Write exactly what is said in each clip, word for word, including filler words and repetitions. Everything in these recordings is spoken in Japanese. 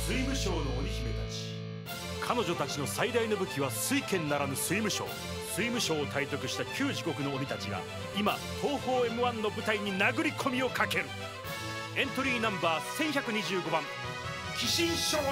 水務省の鬼姫たち。彼女たちの最大の武器は水剣ならぬ水務省。水務省を体得した旧時刻の鬼たちが今東宝 エムワン の舞台に殴り込みをかける。エントリーナンバーせんひゃくにじゅうごばん、鬼神少女。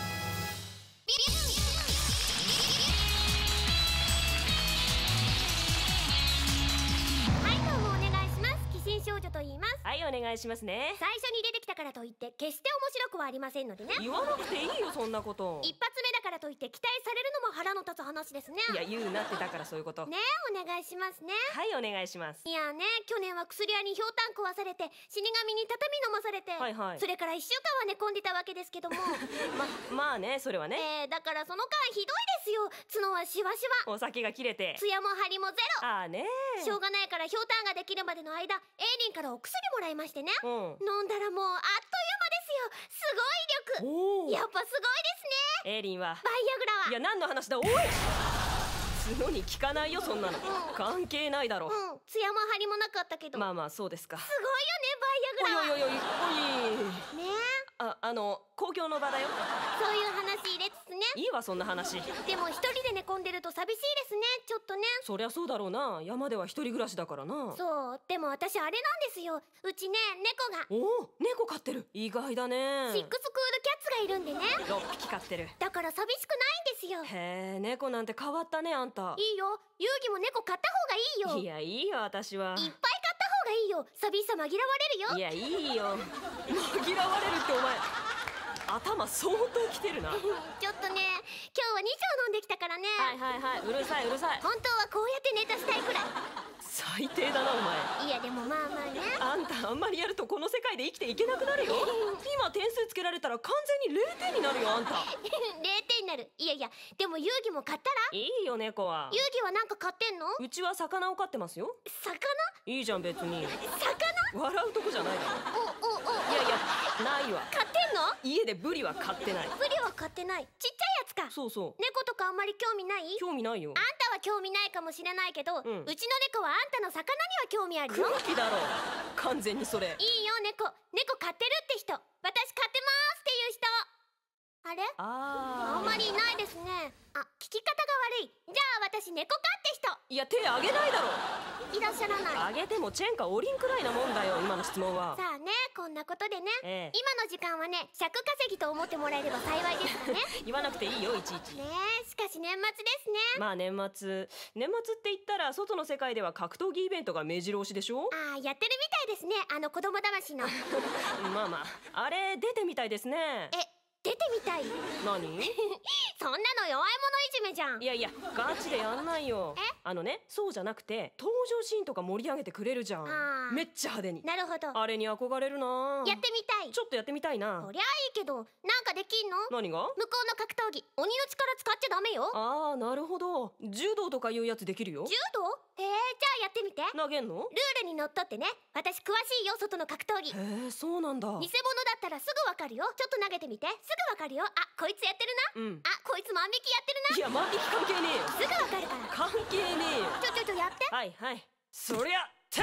少女と言います。 はい、お願いしますね。 最初に出てきたからといって決して面白くはありませんのでね。 言わなくていいよ、そんなこと。 一発目だからといって期待されるのも腹の立つ話ですね。 いや、言うなって、だからそういうことねえ、お願いしますね。 はい、お願いします。 いやね、去年は薬屋にひょうたん壊されて、死神に畳飲まされて、 はいはい、 それからいっしゅうかんは寝込んでたわけですけどもま、まあね、それはね。 えー、だからその間ひどいですよ。角はシワシワ、 お酒が切れて、 ツヤも張りもゼロ。ああね、しょうがないからひょうたんができるまでの間、エイリンからお薬もらいましてね、うん、飲んだらもうあっという間ですよ。すごい力。やっぱすごいですね、 エイリンは。 バイアグラは。 いや、何の話だ。おい、角に効かないよ、そんなの、うん、関係ないだろ。 うん、ツヤも張りもなかったけど。 まあまあ、そうですか。 すごいよね、バイアグラは。 おいおいおいおいねえ、あ、あの公共の場だよ。 そういう話入れつつね。 いいわ、そんな話。 でも一人で寝込んでると寂しいですね、ちょっとね。 そりゃそうだろうな、山では一人暮らしだからな。 そう、でも私あれなんですよ、うちね、猫が。 おお、猫飼ってる。意外だね。 シックスクールキャッツがいるんでね。 ろっぴき飼ってる。 だから寂しくないんですよ。 へえ、猫なんて変わったね、あんた。 いいよ、遊戯も猫飼った方がいいよ。 いや、いいよ、私は。 いっぱい飼った方がいいよ。寂しさ紛らわれるよ。 いや、いいよ。紛らわれるってお前頭相当きてるな。 ちょっとね、今日はに丁飲んできたからね。 はいはいはい、うるさいうるさい。 本当はこうやってネタしたいくらい。 最低だな、お前。 いや、でもまあまあね。 あんたあんまりやるとこの世界で生きていけなくなるよ。今点数つけられたら完全にれいてんになるよ、あんた。 れいてんになる。いやいや、でも遊戯も飼ったら。 いいよ、猫は。 遊戯はなんか飼ってんの？ うちは魚を飼ってますよ。 魚？ いいじゃん、別に。 魚？ 笑うとこじゃないだろ。 おおお。 いやいや、ないわ。 飼ってんの？ 家でブリは飼ってない。 ブリは飼ってない。ちっちゃいやつか。 そうそう。 猫とかあんまり興味ない？ 興味ないよ。 あんたは興味ないかもしれないけど、うん、うちの猫はあんたの魚には興味あるよ。 空気だろ、完全にそれ。 いいよ、猫。猫飼ってるって人。私飼ってますっていう人。あれ？あー、あんまりいないですね。あ、聞き方が悪い。じゃあ私猫飼って人。 いや、手あげないだろ。 いらっしゃらない。 あげてもチェンかおりんくらいなもんだよ、今の質問は。 さあね、こんなことでね、 ええ、 今の時間はね、尺稼ぎと思ってもらえれば幸いですかね。 言わなくていいよ、いちいち。 ねえ、しかし年末ですね。 まあ年末年末って言ったら外の世界では格闘技イベントが目白押しでしょ。 ああ、やってるみたいですね、あの子供騙しの。 まあまあ、あれ出てみたいですね。 え、出てみたい？ 何？ そんなの弱い者いじめじゃん。 いやいや、ガチでやんないよ。 え？ あのね、そうじゃなくて登場シーンとか盛り上げてくれるじゃん。めっちゃ派手に。 なるほど。 あれに憧れるな。 やってみたい。 ちょっとやってみたいな。 そりゃいいけど、なんかできんの？ 何が？ 向こうの格闘技、鬼の力使っちゃダメよ。 ああ、なるほど。柔道とかいうやつできるよ。 柔道？へえ、じゃあやってみて。 投げんの？ ルールにのっとってね。私詳しいよ、外の格闘技。 へえ、そうなんだ。偽物だったらすぐわかるよ。ちょっと投げてみて。すぐわかるよ。あ、こいつやってるな。うん。あ、こいつ万引きやってるな。 いや、万引き関係ねえよ。 すぐわかるから。 関係ねえよ。 ちょちょちょやって。 はいはい。そりゃったー。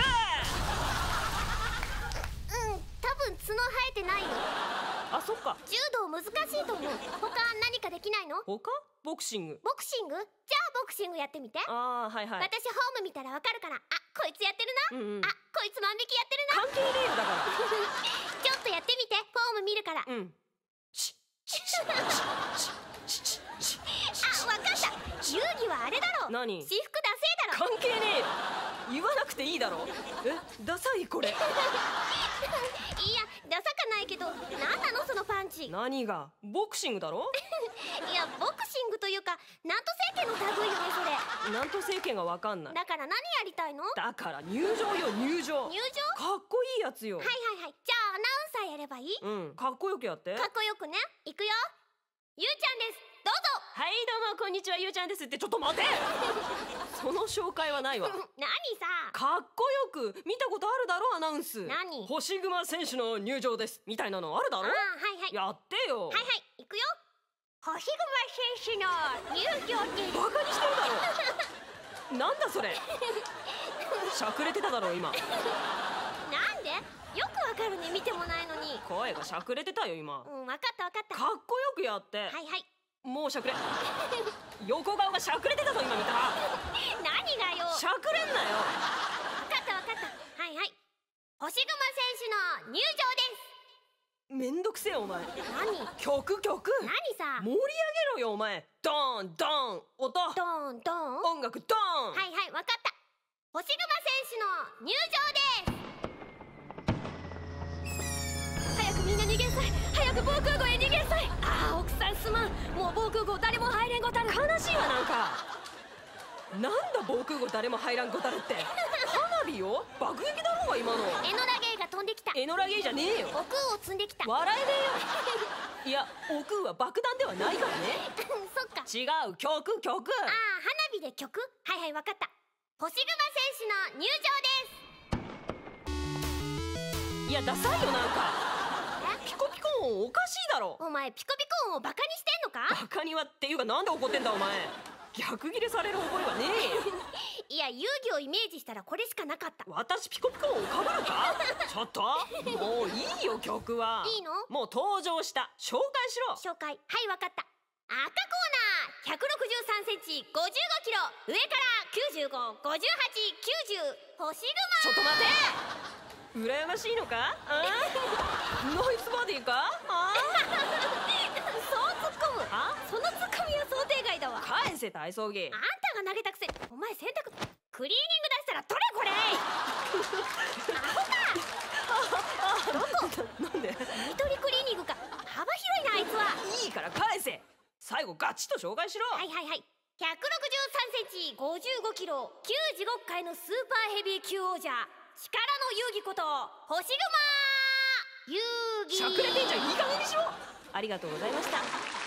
うん、多分角生えてないよ。 あ、そっか。 柔道難しいと思う。他何かできないの？ 他？ボクシング。 ボクシング？じゃあボクシングやってみて。 ああ、はいはい。 私ホーム見たらわかるから。あ、こいつやってるな。うんうん、あ、こいつ万引きやってるな。 関係ねえよだから。 ちょっとやってみて。フォーム見るから。うん。あ、わかった。遊戯はあれだろ。 何？ 私服ダセえだろ。 関係ねえよ。言わなくていいだろ。え、ダサいこれ。いや、 ダサかないけど、なんなのそのパンチ。 何が？ボクシングだろ。 いや、ボクシングというか、南都政権の類よね、それ。 南都政権がわかんない。 だから何やりたいの？ だから入場よ、入場。 入場？ かっこいいやつよ。 はいはいはい。じゃあアナウンサーやればいい？ うん、かっこよくやって。 かっこよくね。いくよ。ゆうちゃんです。どうぞ。 はい、どうもこんにちは、ゆうちゃんですって。ちょっと待て。その紹介はないわ。 何さ。 かっこよく見たことあるだろ、アナウンス。 何？ 星熊選手の入場ですみたいなのあるだろ。ああ、 はいはい。 やってよ。 はいはい、いくよ。星熊選手の入場です。 バカにしてるだろ。なんだそれ。しゃくれてただろ今。 なんで？よくわかるね、見てもないのに。 こ声がしゃくれてたよ今。 うん、分かった分かった。 かっこよくやって。 はいはい。 もうしゃくれ横顔がしゃくれてたぞ今見た。 何がよ。 しゃくれんなよ。 分かった分かった。はいはい。星熊選手の入場です。 めんどくせえお前。 何？ 曲曲。 何さ。 盛り上げろよお前。ドーンドーン音。 ドーンドーン。 音楽ドーン。 はいはい分かった。星熊選手の入場です。早くみんな逃げんさい。早く防空壕へ逃げんさい。ああ奥さんすまん。もう防空壕誰も入れんごたる。 悲しいわなんか。なんだ防空壕誰も入らんごたるって。花火よ。爆撃だろうが今の。 エノラゲーが飛んできた。 エノラゲーじゃねえよ。 お空を積んできた。 笑えねえよ。いやお空は爆弾ではないからね。 そっか。 違う曲曲。 ああ花火で曲。はいはい分かった。星熊選手の入場です。 いやダサいよなんか。ピコピコ音おかしいだろ。 お前ピコピコ音をバカにしてんのか。 バカにはっていうかなんで怒ってんだお前。逆ギレされる覚えはねえよ。 いや遊戯をイメージしたらこれしかなかった。 私ピコピコ音をかぶるか。ちょっともういいよ曲は。 いいの？ もう登場した。紹介しろ。 紹介。はい分かった。赤コーナーひゃくろくじゅうさんセンチごじゅうごキロ上からきゅうじゅうご、ごじゅうはち、きゅうじゅう星熊。 ちょっと待て。羨ましいのか。あナイスバディか。あそう突っ込む。 あそのツッコミは想定外だわ。 返せ体操着。 あんたが投げたくせに。お前洗濯クリーニング出したら取れこれ。アホか。どこ。 なんで。 ニトリクリーニングか。幅広いなあいつは。 いいから返せ。最後ガチッと紹介しろ。 はいはいはい。ひゃくろくじゅうさんセンチごじゅうごキロきゅうじご界のスーパーヘビー級王者力の遊戯こと星熊遊戯。 しゃくれてんじゃんいい加減にしろ。ありがとうございました。